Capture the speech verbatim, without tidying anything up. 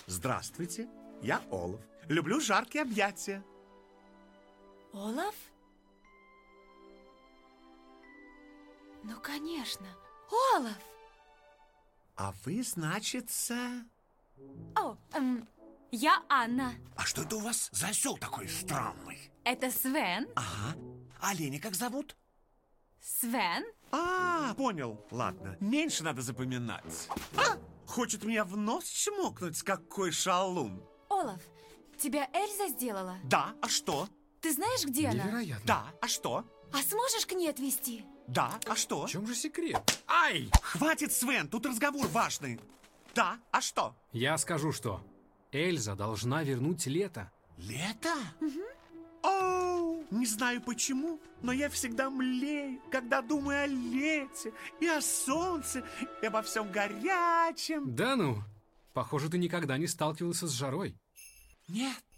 Здравствуйте, я Олаф. Люблю жаркие объятия. Олаф? Ну, конечно, Олаф! А вы, значится... О, эм, я Анна. А что это у вас за осел такой странный? Это Свен. Ага. А оленя как зовут? Свен? А, понял. Ладно, меньше надо запоминать. А, хочет меня в нос чмокнуть, какой шалун. Олаф, тебя Эльза сделала? Да, а что? Ты знаешь, где она? Невероятно. Да, а что? А сможешь к ней отвезти? Да, а что? В чем же секрет? Ай! Хватит, Свен, тут разговор важный. Да, а что? Я скажу, что Эльза должна вернуть лето. Лето? Оу, не знаю почему, но я всегда млею, когда думаю о лете и о солнце, и обо всем горячем. Да ну, похоже, ты никогда не сталкивался с жарой. Нет.